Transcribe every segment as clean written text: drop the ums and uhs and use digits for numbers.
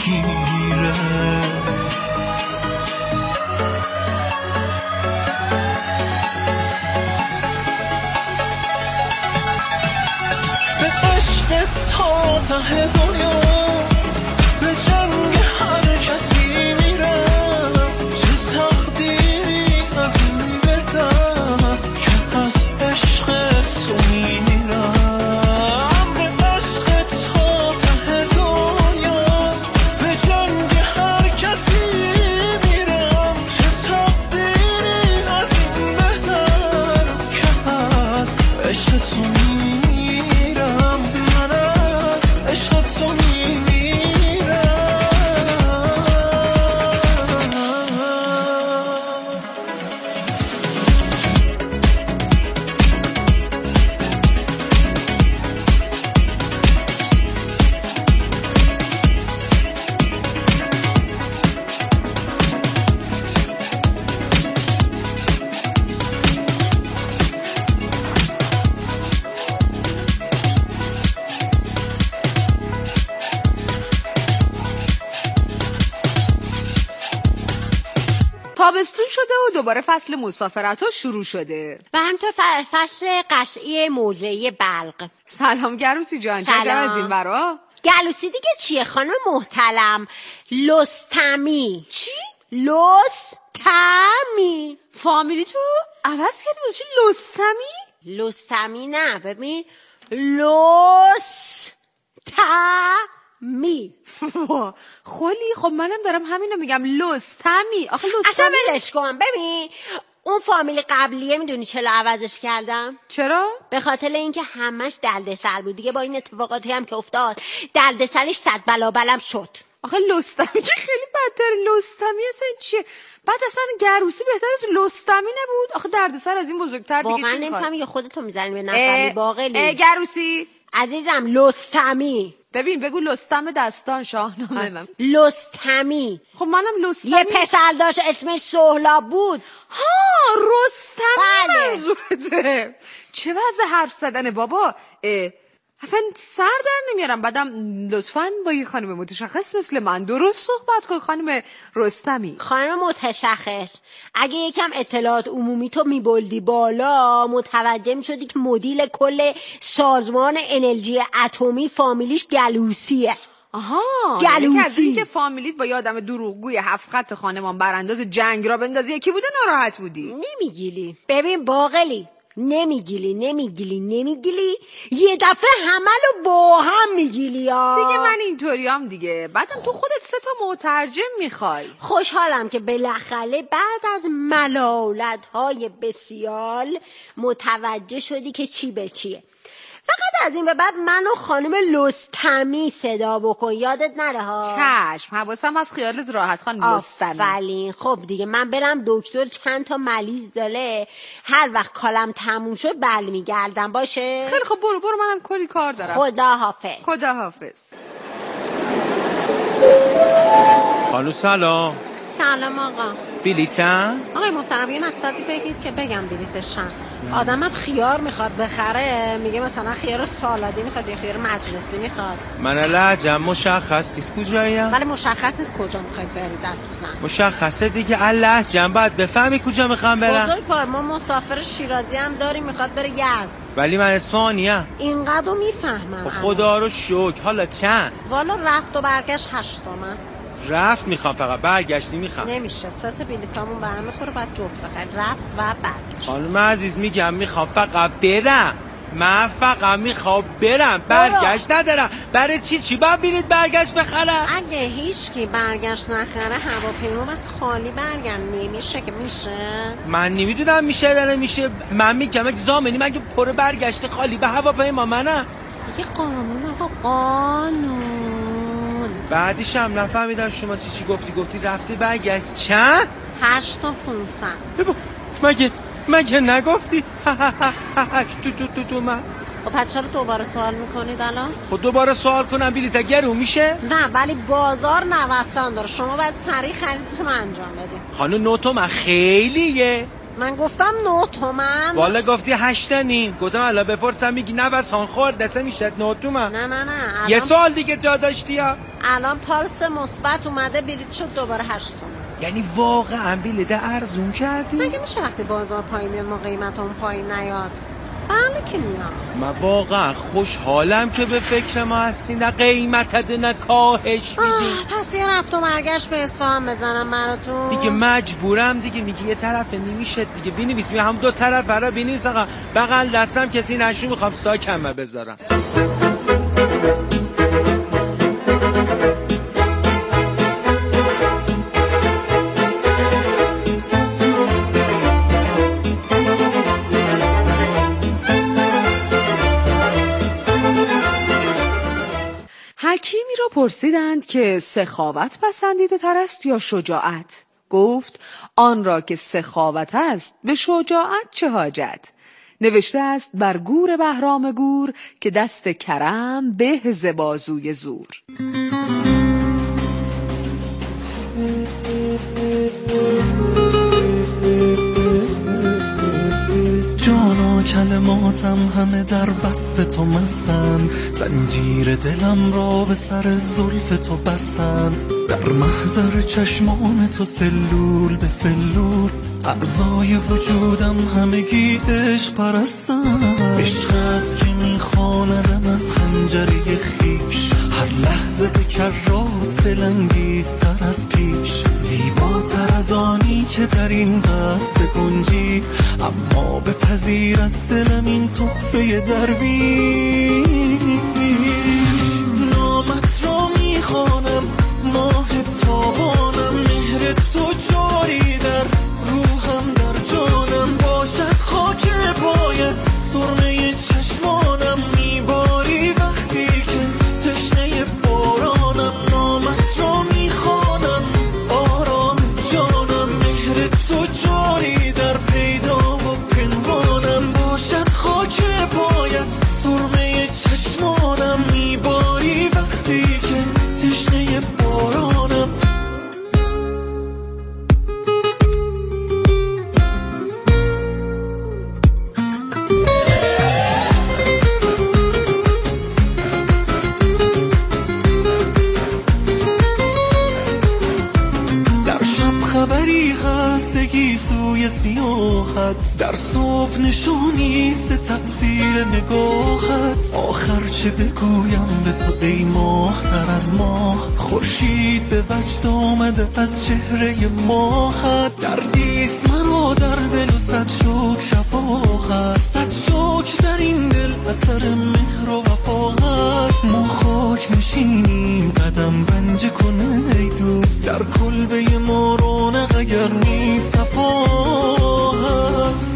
میگیره. به عشق تا ته دنیا، به جنگ هر کسی میرم، چه تقدیری از این بهتر که از عشق تو میمیرم. به عشق تا ته دنیا، به جنگ هر کسی میرم، چه تقدیری از این بهتر که از عشق تو میمیرم. من از عشق تو میمیرم. تابستون شده و دوباره فصل مسافرت ها شروع شده و همینطور فصل قصعی موضعی بلق. سلام گروسی جان، چه از این برا؟ گلوسی دیگه چیه خانم محترم؟ لستمی. چی؟ لستمی. فامیلی تو عوض کردی بود چی؟ لستمی؟ لستمی نه، ببین لستمی. خلی خب منم دارم همینو میگم، لستمی. آخه لستمی اصلا ولش کن. ببین اون فامیل قبلیه میدونی چرا عوضش کردم؟ چرا؟ به خاطر اینکه همش دلدسر بود دیگه. با این اتفاقاتی هم که افتاد دلدسرش 100 بلا بلم شد. آخه لستمی که خیلی بدتر. لستمی اصلا چیه؟ بعد اصلا گروسی بهتر از لستمی نبود؟ آخه دردسر از این بزرگتر دیگه چی واقعا میخواد؟ نمیفهمی یا خودتو میزنی به نفهمی باقلی؟ گروسی عزیزم لستمی. ببین بگو لستم دستان شاهنامه من. لستمی. خب منم لستمی. یه پسر داشت اسمش سهراب بود. ها رستمی. بله. منظورته. چه وضع حرف زدن بابا؟ اصلا سر در نمیارم. بعدم لطفاً با یه خانم متشخص مثل من درست صحبت کن خانم رستمی. خانم متشخص، اگه یکم اطلاعات عمومی تو میبلدی بالا متوجه میشدی که مدیر کل سازمان انرژی اتمی فامیلیش گلوسیه. آها، گلوسی. از این که فامیلیت با یه آدم دروغگوی 7 خط خانمان برانداز جنگ را بندازی یکی بوده ناراحت بودی؟ نمیگیلی. ببین باقلی، نمیگیلی یه دفعه همه رو با هم میگیلی ها. دیگه من اینطوریام دیگه. بعدم تو خودت 3 تا مترجم میخوای. خوشحالم که بالاخره بعد از ملالت‌های بسیار متوجه شدی که چی به چیه. فقط از این به بعد منو خانم لستمی صدا بکن، یادت نره ها. چشم، حواسم از خیالت راحت خانم لستمی. آفرین. خب دیگه من برم دکتر چند تا مریض داره، هر وقت کالم تموم شد برمیگردم. باشه؟ خیلی خب برو منم کلی کار دارم. خداحافظ. خداحافظ. خانم سلام. سلام آقا. بلیتن؟ آقای محترم یه مقصدی بگید که بگم بلیتش چند. آدمم خیار میخواد بخره، میگه مثلا خیار سالادی میخواد یا خیار مجلسی میخواد. من لهجم مشخص نیست کجاییم. ولی مشخص نیست کجا میخواید برید اصلا. مشخصه دیگه. لهجم باید بفهمی کجا میخوام برم. بزرگوار ما مسافر شیرازی هم داریم میخواد بره یزد. ولی من اصفهانیم. اینقدر میفهمم. خدا رو شکر. حالا چند؟ والا رفت و برگشت 8 تومن. رفت میخوام فقط، برگشتی میخوام. نمیشه، 3 تا بلیطامون به هم میخوره، بعد جفت بخرید. رفت و برگشت. خانم عزیز میگم میخوام فقط برم. من فقط میخوام برم، برگشت ندارم. برای چی باید بلیط برگشت بخرم؟ اگه هیچکی برگشت نخره هواپیما وقت خالی برگرد نمیشه که میشه. من نمیدونم میشه یا نمیشه. من میگم اگه زامنی مگه پر برگشت خالی به هواپیما منم دیگه. قانون آقا، قانون. بعدش هم نفهمیدم شما چی گفتی رفتی برگشت چند؟ 8500. مگه نگفتی؟ تو من. خب پس چرا دوباره سوال میکنید الان؟ خب دوباره سوال کنم بلیط گرون میشه؟ نه ولی بازار نوسان داره، شما باید سریع خریدتون رو انجام بدید. خانم 9 تومن خیلیه. من گفتم 9 تومن. والا گفتی 8.5. گفتم الا بپرسم میگی نه بسان خورد دسته میشد 9 تومن. نه یه سوال دیگه جا داشتی ها؟ الان پالس مثبت اومده بلیط شد دوباره 8 تومن. یعنی واقعا بلیط ارزون کردی؟ مگه میشه وقتی بازار پایین میاد ما قیمت اون پایین نیاد؟ بله که میاد. من واقعا خوشحالم که به فکر ما هستین نه قیمت نه کاهش میدین. پس یه رفت و برگشت به اصفهان بزنم براتون دیگه مجبورم دیگه. میگی یه طرف نمیشه دیگه بینویس. میگه هم دو طرف را بینویس. آقا بغل دستم کسی نشو میخوام ساکمه بذارم. حکیمی را پرسیدند که سخاوت پسندیده تر است یا شجاعت؟ گفت آن را که سخاوت است به شجاعت چه حاجت؟ نوشته است بر گور بهرام گور که دست کرم به ز بازوی زور. جانا کلماتم همه در وصف تو مستند، زنجیر دلم را به سر زلف تو بستند. در محضر چشمان تو سلول به سلول، اعضای وجودم همگی عشق پرستند. عشق است که میخواندم از حنجره خیش، هر لحظه به کرات دلانگیزتر از پیش. زیباتر از آنی که در این قصد بگنجی، اما بپذیر از دلم این تحفه درویش. نامت را میخوانم ماه تابانم، مهر تو جاری در روحم در جانم. باشد خاک پایت سرمه چشمانم، میباری وقتی که تشنه بارانم. نامت را میخوانم آرام جانم، مهر تو جاری در پیدا و پنهانم. باشد خاک پایت سرمه چشمانم، میباری وقتی که تشنه بارانم. در شب خبری خستگی سوی سیاحت، در صبح نشونیست تأثیر نگاهت. آخر چه بگویم به تو ای ماه تر از ماه، خورشید به وجد آمده از چهره ماهت. دردیست مرا در دل و صد شوک شفاهت، صد شوک در این دل اثر مهر و وفا هست. ما خاک نشینیم قدم رنج کنه ای دوست، در کلبه ما رونق اگر نیست صفا هست.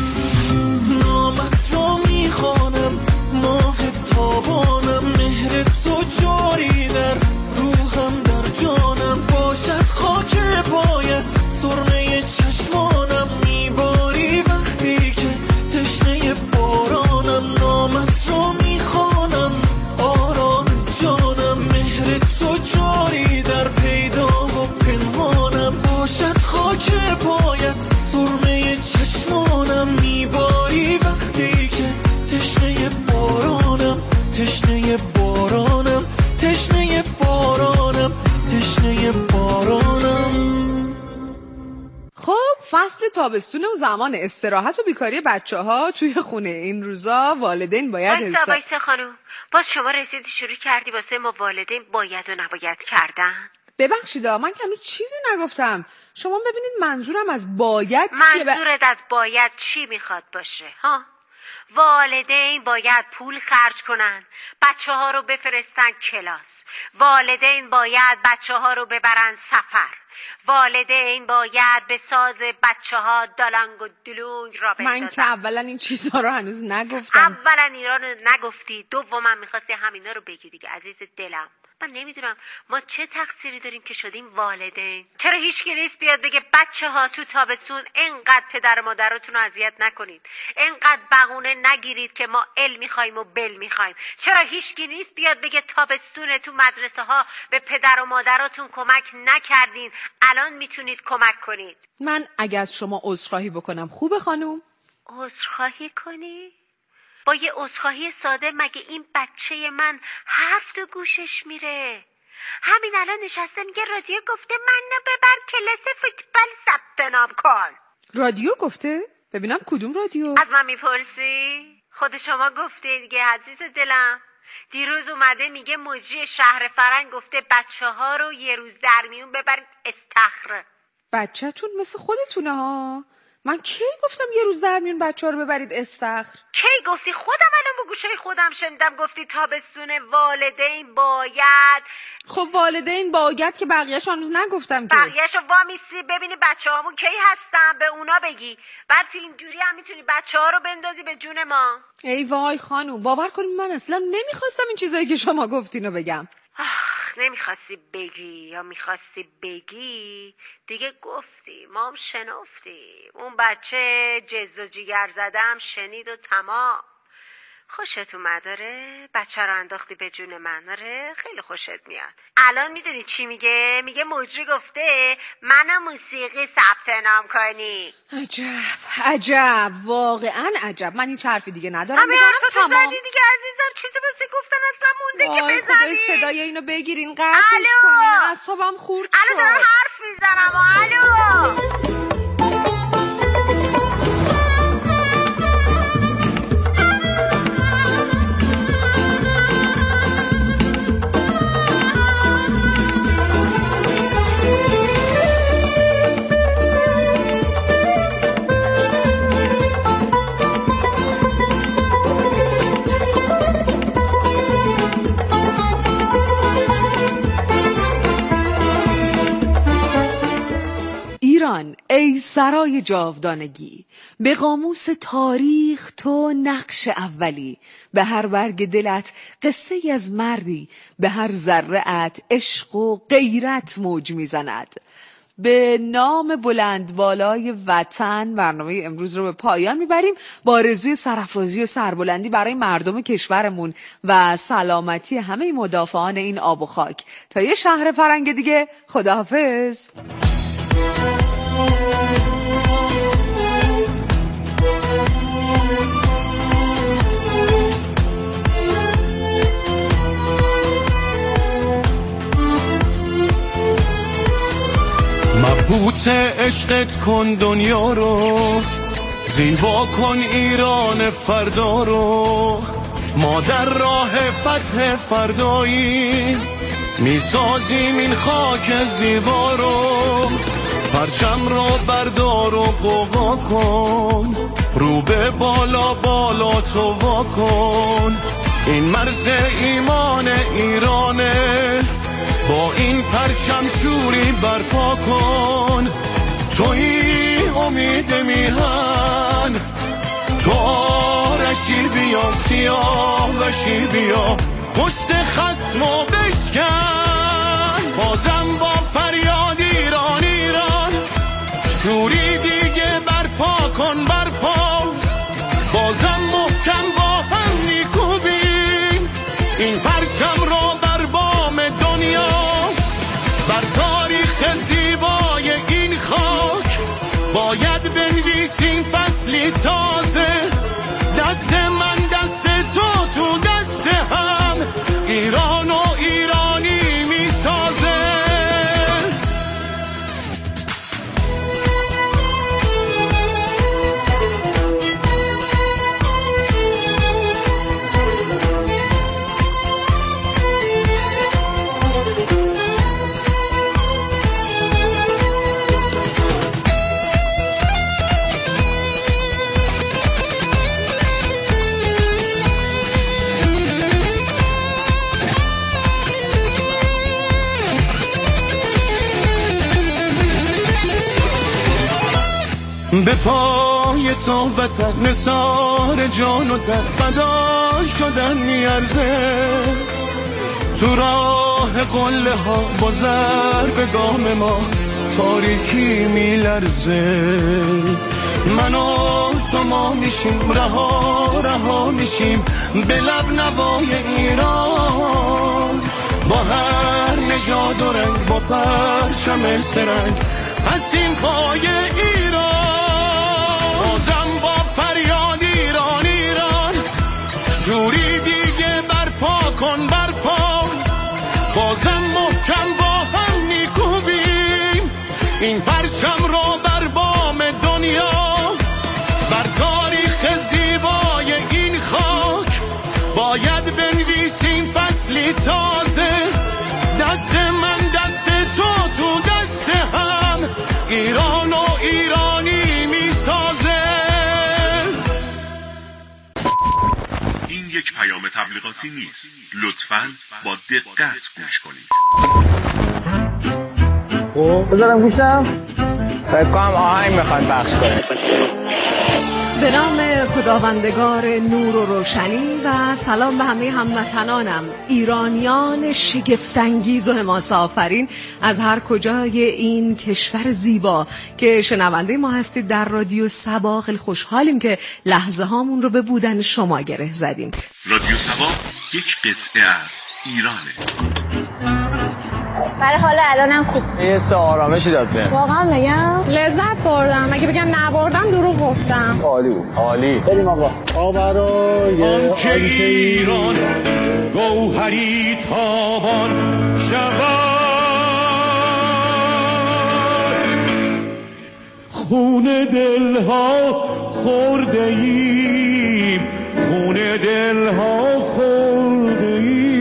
نامت را میخوانم ماه تابانم، مهر تو جاری در روحم در جانم. باشد خاک پایت سرمه چشمانم، میباری وقتی که تشنه بارانم. نامت را میخوانم آرام جانم، مهر تو جاری در پیدا و پنهانم. باشد خاک پایت سرمه چشمانم، میباری وقتی که تشنه بارانم. تشنه بارانم، تشنه بارانم، تشنه بارانم. خب فصل تابستون و زمان استراحت و بیکاری بچه‌ها توی خونه این روزا والدین باید وایسا خانوم، باز شما رسیدی شروع کردی واسه ما والدین باید و نباید کردن. ببخشید من که هنوز چیزی نگفتم. شما ببینید منظورم از باید چیه. منظورت از باید چی میخواد باشه ها؟ والدین باید پول خرج کنن، بچه ها رو بفرستن کلاس. والدین باید بچه ها رو ببرن سفر. والدین باید به ساز بچه ها دالنگ و دلونگ را بندازن. من که اولا این چیزها رو هنوز نگفتم. اولا اینا رو نگفتی، دوما میخواستی همینا رو بگی دیگه عزیز دلم. من نمیدونم ما چه تقصیری داریم که شدیم والدین. چرا هیچکی نیست بیاد بگه بچه ها تو تابستون انقدر پدر و مادراتون رو اذیت نکنید، انقدر بهونه نگیرید که ما ال میخوایم و بل میخوایم؟ چرا هیچکی نیست بیاد بگه تابستون تو مدرسه ها به پدر و مادراتون کمک نکردین، الان میتونید کمک کنید؟ من اگه از شما عذرخواهی بکنم خوبه خانم؟ عذرخواهی کنی؟ با یه عذرخواهی ساده مگه این بچه من حرف تو گوشش میره؟ همین الان نشسته میگه رادیو گفته منو ببر کلاس فوتبال ثبت نام کن. رادیو گفته؟ ببینم کدوم رادیو؟ از من میپرسی؟ خود شما گفته دیگه عزیز دلم. دیروز اومده میگه مجری شهر فرنگ گفته بچه ها رو یه روز در میون ببرید استخر. بچه‌تون مثل خودتونه ها. من کی گفتم یه روز در میون بچه‌ها رو ببرید استخر؟ کی گفتی؟ خودم الان با گوشای خودم شنیدم گفتی تابستون والدین باید. خب والدین باید که بقیه‌شو هنوز نگفتم که. بقیه‌شو وامیسی ببینی بچه‌هامون کی هستن به اونا بگی. بعد تو اینجوری هم میتونی بچه‌ها رو بندازی به جون ما. ای وای خانوم، باور کنید من اصلا نمیخواستم این چیزایی که شما گفتینو بگم. نمیخواستی بگی یا میخواستی بگی دیگه گفتی، ما هم شنفتیم. اون بچه جز و جیگر زدم شنید و تمام. خوشت اومد؟ آره بچه رو انداختی به جون من؟ آره خیلی خوشت میاد. الان میدونی چی میگه؟ میگه مجری گفته منو موسیقی ثبت نام کنی. عجب واقعا عجب. من هیچ حرفی دیگه ندارم همه بزنم. تمام دیگه عزیزم. چیزی واسه گفتن اصلا مونده که بزنی؟ خدای صدای اینو بگیرین قطعش کنین، اعصابم خورد شد. الان دارم حرف میزنم. الو ایران ای سرای جاودانگی، به قاموس تاریخ تو نقش اولی، به هر برگ دلت قصه ای از مردی، به هر ذره‌ات عشق و غیرت موج میزند. به نام بلند بالای وطن برنامه امروز رو به پایان میبریم با آرزوی سرافرازی و سربلندی برای مردم کشورمون و سلامتی همه مدافعان این آب و خاک. تا یه شهر فرنگ دیگه، خداحافظ. مبهوت عشقت کن دنیا رو، زیبا کن ایران فردا رو. ما در راه فتح فردایی میسازیم این خاک زیبا رو. پرچم رو بردار و قوقا کن، رو به بالا بالا تو وا کن. این مرز ایمان ایرانه، با این پرچم شوری برپا کن. توی امید میهن، تو آرشی بیا، سیاه وشی بیا، پشت خصمو بشکن. بازم با فریاد ایران ایران، شوری دیگه برپا کن برپا. بازم محکم با هم میکوبیم این پرچم رو بر بام دنیا. بر تاریخ زیبای این خاک باید بنویسیم فصلی تازه. دست من دست تو دست هم، ایران و ایرانی میسازه. به پای تو وطن نثار جان و تن فدا شدن میارزه. تو راه راه قله ها با ضرب گام ما تاریکی میلرزه. من و تو ما میشیم رها میشیم به لب نوای ایران، با هر نژاد و رنگ با پرچم سرنگ هستیم پای ایران. بازم با فریاد ایران ایران، جوری دیگه برپا کن برپا، بازم محکم با هم میکوبیم این پرچم رو بر بام دنیا. بر تاریخ زیبای این خاک باید بنویسیم فصلی تازه. دست من دست تو دست هم ایران و ایرانی میسازه. این یک پیام تبلیغاتی نیست. لطفاً با دقت گوش کنید. خب بذارم گوشم. فکر کنم آهنگ میخواد پخش کنه. به نام خداوندگار نور و روشنی و سلام به همه هموطنانم ایرانیان شگفت‌انگیز و حماسه آفرین از هر کجای این کشور زیبا که شنونده ما هستید در رادیو سبا. خیلی خوشحالیم که لحظه هامون رو به بودن شما گره زدیم. رادیو سبا یک قطعه از ایرانه. برای حالا الانم خوب یه سه آرامشی داد بهم. واقعا میگم لذت بردم. اگه بگم نبردم دروغ گفتم. عالی بود. عالی. بریم آقا. برای آنچه ایران گوهری تابان شود، خون دلها خورده ایم، خون دلها خورده ایم.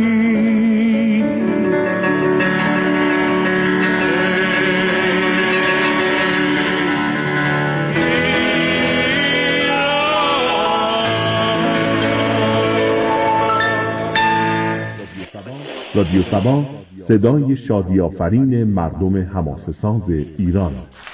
رادیو سبا صدای شادی آفرین مردم حماسه‌ساز ایران.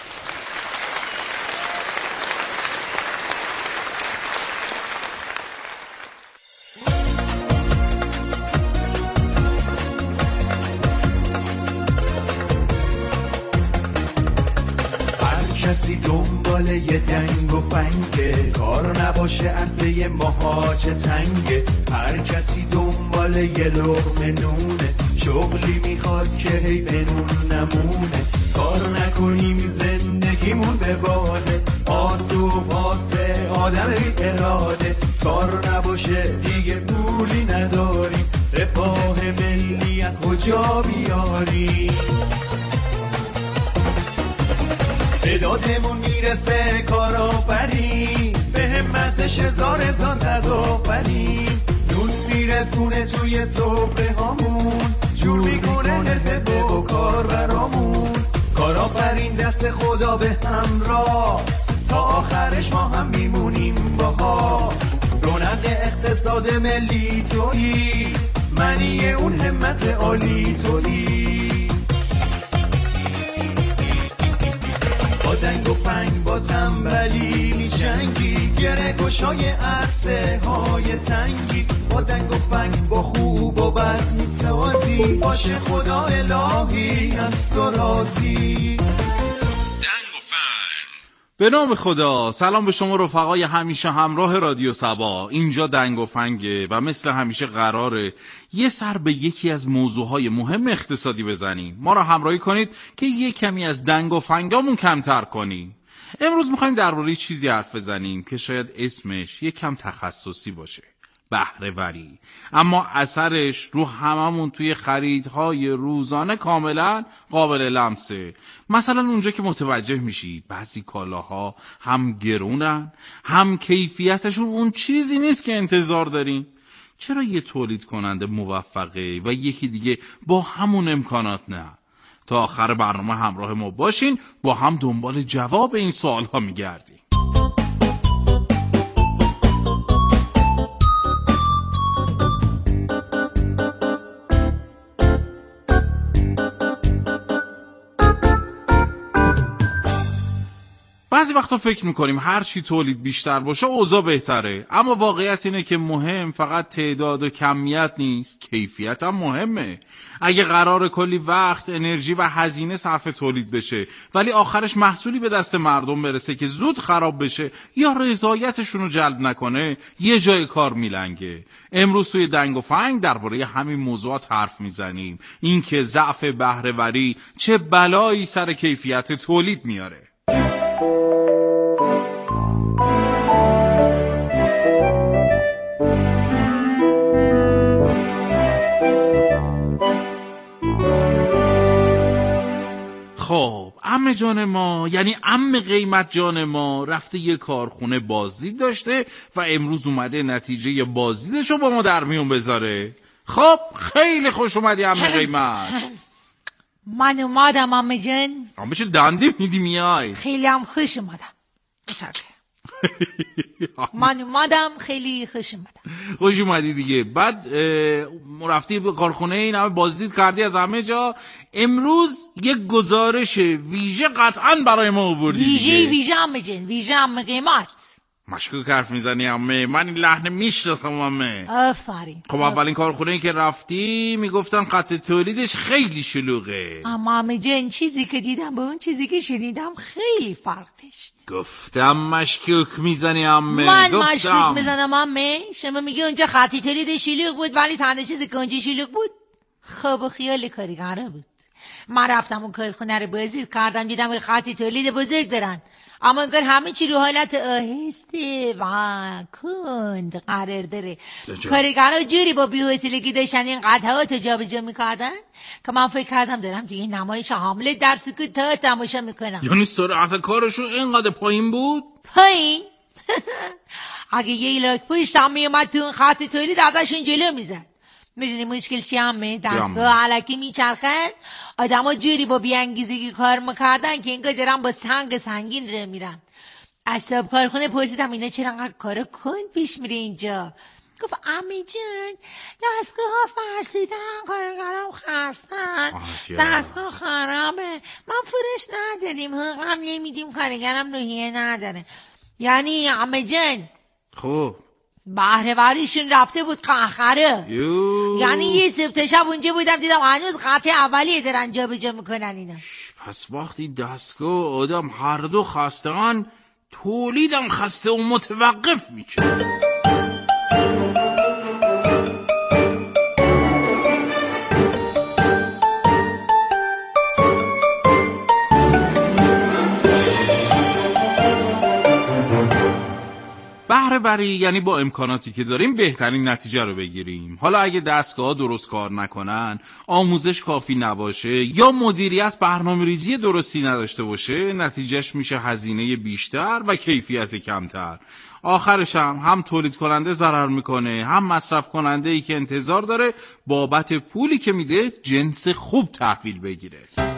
کسی دنبال یه دنگ و فنگه، کار نباشه عرصه ماها چه تنگه. هر کسی دنبال یه لقمه نونه، شغلی میخواد که هی بنون نمونه. کار نکنیم زندگیمون به باده، آسو پاسه آدم بی اراده. کار نباشه دیگه پولی نداریم، رفاه ملی از کجا بیاریم؟ دادمون میرسه کارآفرین، به همتش هزار زد آفرین. نون میرسونه توی صبح هامون، جور میکنه نرده و کار برامون. کارآفرین دست خدا به همراه، تا آخرش ما هم میمونیم باهات. رونق اقتصاد ملی تویی، منی اون همت عالی تویی. با دنگ و فنگ با تنبلی میجنگی، گره گشای عرصه های تنگی. با دنگ و فنگ با خوب و بد میسازی، باشه خدا الهی از تو راضی. به نام خدا. سلام به شما رفقای همیشه همراه رادیو سبا. اینجا دنگ و فنگه و مثل همیشه قراره یه سر به یکی از موضوعهای مهم اقتصادی بزنیم. ما را همراهی کنید که یه کمی از دنگ و فنگامون کمتر کنیم. امروز میخوایم درباره چیزی حرف بزنیم که شاید اسمش یه کم تخصصی باشه، بهره وری، اما اثرش رو هممون توی خریدهای روزانه کاملا قابل لمسه. مثلا اونجا که متوجه میشی بعضی کالاها هم گرونن، هم کیفیتشون اون چیزی نیست که انتظار داریم. چرا یه تولید کننده موفقه و یکی دیگه با همون امکانات نه؟ تا آخر برنامه همراه ما باشین، با هم دنبال جواب این سوال ها میگردیم. بعضی وقتا فکر میکنیم هر چی تولید بیشتر باشه اوضاع بهتره، اما واقعیت اینه که مهم فقط تعداد و کمیت نیست، کیفیت هم مهمه. اگه قرار کلی وقت، انرژی و هزینه صرف تولید بشه ولی آخرش محصولی به دست مردم برسه که زود خراب بشه یا رضایتشون رو جلب نکنه، یه جای کار میلنگه. امروز توی دنگ و فنگ درباره همین موضوعات حرف میزنیم، اینکه ضعف بهره‌وری چه بلایی سر کیفیت تولید میاره. خب عمه جان ما، یعنی عمه قیمت جان ما، رفته یه کارخونه بازدید داشته و امروز اومده نتیجه بازدیدشو با ما در میون بذاره. خب خیلی خوش اومدی عمه قیمت. من اومدم عمه جان. عمه چه دنده میدی میای؟ خیلی هم خوش اومدم. من اومدم خیلی خوش اومدم. خوش اومدی دیگه. بعد رفتی به کارخونه این همه بازدید کردی از همه جا، امروز یک گزارش ویژه قطعا برای ما آوردی. ویژه عمه جان، ویژه عمه قیمت. مشکوک حرف میزنی عمه، من این لحن میشناسم عمه. آفرین. خب اولین کارخونه‌ای که رفتی میگفتن خط تولیدش خیلی شلوغه. اما عمه جان چیزی که دیدم با اون چیزی که شنیدم خیلی فرق داشت. گفتم مشکوک میزنی عمه. من مشکوک میزنم عمه؟ شما میگی اونجا خط تولید شلوغ بود ولی تنها چیزی که اونجا شلوغ بود خواب و خیال کارگرا بود. من رفتم اون کارخونه رو بازدید کردم، دیدم خط تولید بزرگ دارن، اما انگار همه چی رو حالت آهسته و کند قرار داره. کارگرها جوری با بی‌حوصلگی داشتن این قطعات جابجا میکردن که من فکر کردم دارم دیگه نمایش حامله در سکوت تا تماشا میکنم. یعنی سرعت کارشون اینقدر پایین بود؟ پایین؟ اگه یه لاک پشت هم میومد تو اون خط تولید ازشون جلو میزد. میدونی مشکل چی همه؟ دستگاه علکی میچرخن، آدم ها جوری با بیانگیزگی کار میکردن که اینگاه دارن با سنگ سنگین ره میرن. از صاحب کارخونه پرسیدم اینا چرا انقدر کارا کند پیش میره اینجا؟ گفت عمی جان دستگاه ها فرسیدن، کارگرام خستن، دستگاه خرابه، من فروش نداریم، حقوقم نمیدیم، کارگرم روحیه نداره. یعنی عمی جان خب بهره‌وریشون رفته بود قهقره. یعنی یه صبح شب اونجا بودم دیدم هنوز قطع اولیه دارن جا به جا میکنن اینا. پس وقتی دستگاه آدم هر دو خسته‌ان، تولیدم خسته و متوقف میشه. بهره‌وری یعنی با امکاناتی که داریم بهترین نتیجه رو بگیریم. حالا اگه دستگاه درست کار نکنن، آموزش کافی نباشه یا مدیریت برنامه‌ریزی درستی نداشته باشه، نتیجهش میشه هزینه بیشتر و کیفیت کمتر. آخرش هم تولید کننده ضرر میکنه، هم مصرف کننده ای که انتظار داره بابت پولی که میده جنس خوب تحویل بگیره.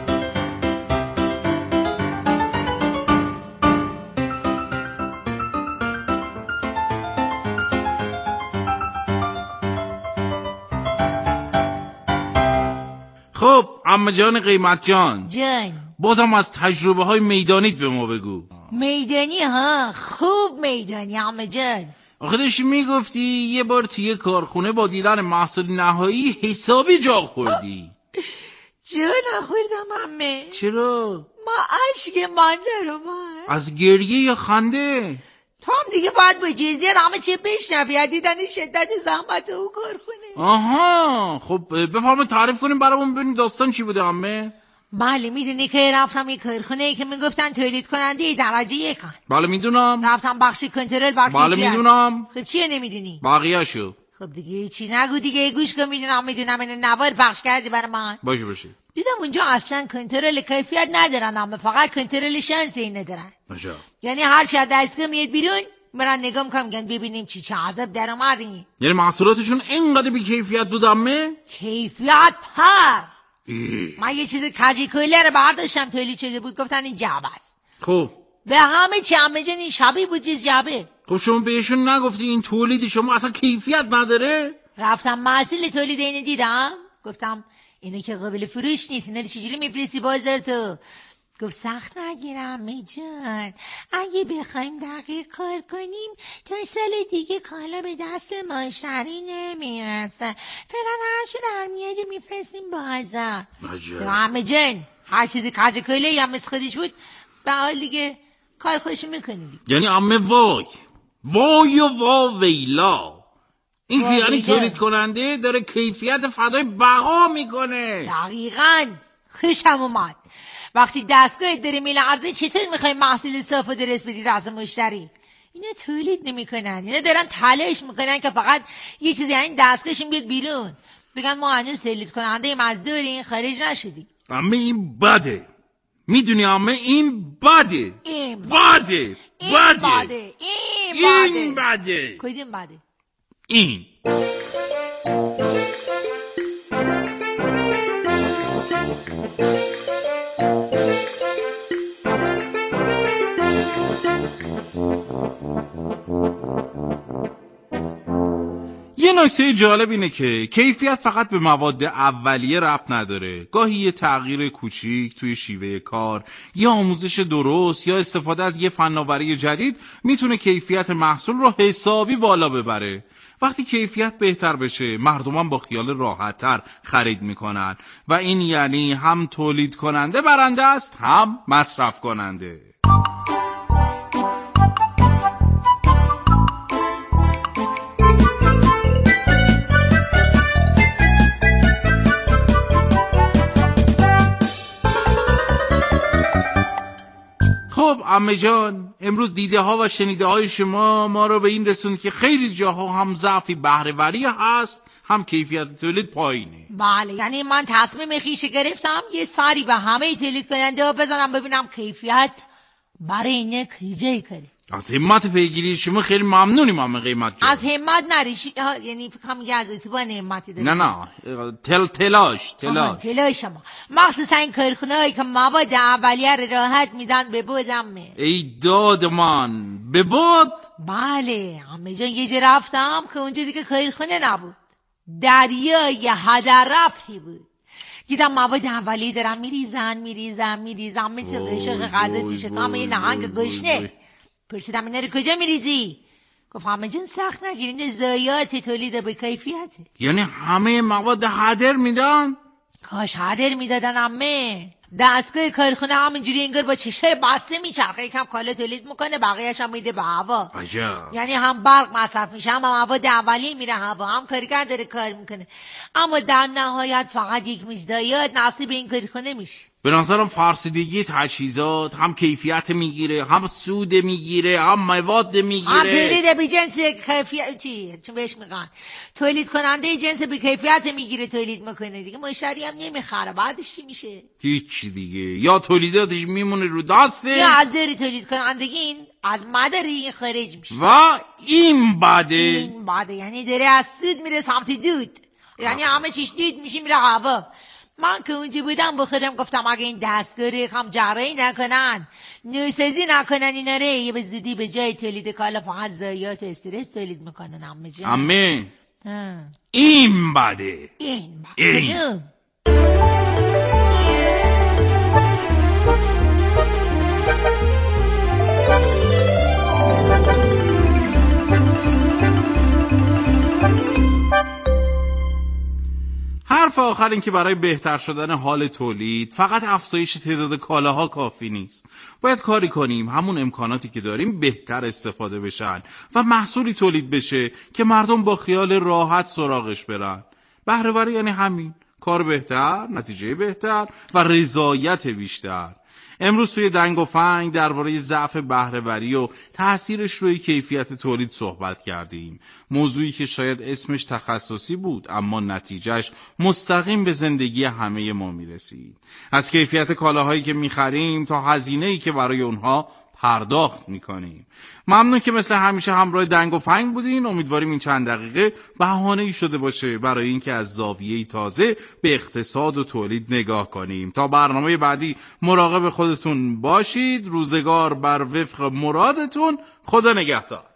خب عمه جان قیمت جان، بازم از تجربه های میدانیت به ما بگو. میدانی ها؟ خوب میدانی عمه جان. آخه داشتی میگفتی یه بار توی کارخونه با دیدن محصول نهایی حسابی جا خوردی. جا نخوردم عمه. چرا؟ ما عشق من در اومد. از گریه یا خنده؟ تو هم دیگه باید با جزیت همه چی بشنوی دیدن شدت زحمت او کارخونه. آها خب بفرمایید تعریف کنیم برامون، ببینیم داستان چی بوده عمه. بله میدونی که رفتم یک کارخونه که میگفتن تولید کننده درجه 1. بله میدونم. رفتم بخش کنترل بر کیفیت. بله میدونم. خب چیه نمیدونی؟ بقیه‌شو. خب دیگه چی نگو دیگه، گوش کن. میدونم این نوار پخش کردی برای من. باشه دیدم اونجا اصلا کنترل کیفیت ندارن، اما فقط کنترل شانس این ندارن. باشه. یعنی هر چی از دستگاه میاد بیرون برن نگاه میکنم میگن ببینیم چه عذاب در اومدی. یعنی محصولاتشون اینقدر بی کیفیت بود عمه؟ کیفیت پر. من یه چیز کجی کوله رو برداشتم تولید شده بود، گفتن این جعبه است. خب به همه چی عمه جان این شبیه بود چیز جعبه. خب شما بهشون نگفتی این تولید شما اصلا کیفیت نداره؟ رفتم محصول تولید اینو دیدم، گفتم اینه که قابل فروش نیست، اینا رو چجوری میفرستی بازار تو؟ گفت سخت نگیرم میجان، اگه بخوایم دقیق کار کنیم تا سال دیگه کالا به دست مشتری نمیرسه. فعلا هرچی در میادی میفرستیم بازار. همه جن هر چیزی کج کله هم مثل خودش بود به حال دیگه کار خودشو میکنیم. یعنی عمه وای و ویلا، این که یعنی تولید کننده داره کیفیت فدای بقا میکنه. دقیقاً خوشم اومد. وقتی دستگاه داره میلرزه چطور میخوای محصول صاف و درست بدی دست مشتری؟ اینا تولید نمیکنن، اینا دارن تلاش میکنن که فقط یه چیزی این دستگاهشون بیاد بیرون، بگن ما هنوز تولید کننده ایم، از داریم خارج نشدیم. اما این بده، میدونی اما این بده. این بده. کدوم بده؟ این یه نکته جالب اینه که کیفیت فقط به مواد اولیه ربط نداره. گاهی یه تغییر کوچیک توی شیوه کار، یا آموزش درست، یا استفاده از یه فناوری جدید میتونه کیفیت محصول رو حسابی بالا ببره. وقتی کیفیت بهتر بشه مردم هم با خیال راحت‌تر خرید میکنن و این یعنی هم تولید کننده برنده است هم مصرف کننده. خب عمه جان، امروز دیده ها و شنیده های شما ما رو به این رسوند که خیلی جاها هم ضعفی بهره‌وری هست، هم کیفیت تولید پایینه. بله، یعنی من تصمیم خیش گرفتم یه سری به همه تولید کننده ها بزنم ببینم کیفیت برای اینه کجایی کنه. از همت پیگیری شما خیلی ممنونیم عمه قیمت جان. از همت نریشی، یعنی فکرم یه از اتبان همتی داریم. نه تلاش شما، مخصوصا این کارخونه هایی که مواد اولیه رو راحت میدن به بودم. ای داد من به بود. بله عمه جان، یه جا رفتم که اونجا دیگه کارخونه نبود، دریای هدر رفتی بود. دیدم مواد اولیه دارن میریزن مثل قشق غذا شکام یه نهنگ گشنه. پرسیدم اینا رو کجا میریزی؟ گفت همه جان سخت نگیرین، این ضایعات تولید به کیفیته. یعنی همه مواد هدر میدن؟ کاش هدر میدادن عمه. دستگاه کارخونه همینجوری انگار با چشای بسته میچرخه، یکم کالا تولید میکنه بقیه‌اش هم میده به هوا. یعنی هم برق مصرف میشه، هم مواد اولیه میره هوا، هم کارگر داره کار میکنه، اما در نهایت فقط یک مزدایات نصیب این کارخونه میشه. به نظرم فرسودگی تجهیزات هم کیفیت میگیره، هم سود میگیره، هم مواد میگیره، هم تولید به جنس کیفیت چی بهش میگن، تولید کننده جنس به کیفیت میگیره، تولید میکنه دیگه، مشتری هم نمیخره، بعدش چی میشه؟ هیچ دیگه، یا تولیداتش میمونه رو دسته، یا از داری تولید کنندگی از مادر این خارج میشه. و این بده یعنی داره از سود میره سمت دود، یعنی همه چیش دود میشه میره هوا. من که اونجا بودم با خودم گفتم اگه این دستگاه هم جراحی نکنن، نوسازی نکنن، اینا رو یه به زودی به جای تولید کالا فقط ضایعات و استرس تولید میکنن. عمه جان عمه این بده. حرف آخر این که برای بهتر شدن حال تولید فقط افزایش تعداد کالاها کافی نیست. باید کاری کنیم همون امکاناتی که داریم بهتر استفاده بشن و محصولی تولید بشه که مردم با خیال راحت سراغش برن. بهره‌وری یعنی همین، کار بهتر، نتیجه بهتر و رضایت بیشتر. امروز توی دنگ و فنگ درباره ضعف بهره‌وری و تأثیرش روی کیفیت تولید صحبت کردیم. موضوعی که شاید اسمش تخصصی بود اما نتیجهش مستقیم به زندگی همه ما میرسید. از کیفیت کالاهایی که میخریم تا هزینه‌ای که برای اونها پرداخت میکنیم. ممنون که مثل همیشه همراه دنگ و فنگ بودین. امیدواریم این چند دقیقه بهانه‌ای شده باشه برای اینکه از زاویه‌ای تازه به اقتصاد و تولید نگاه کنیم. تا برنامه بعدی مراقب خودتون باشید. روزگار بر وفق مرادتون. خدا نگهدار.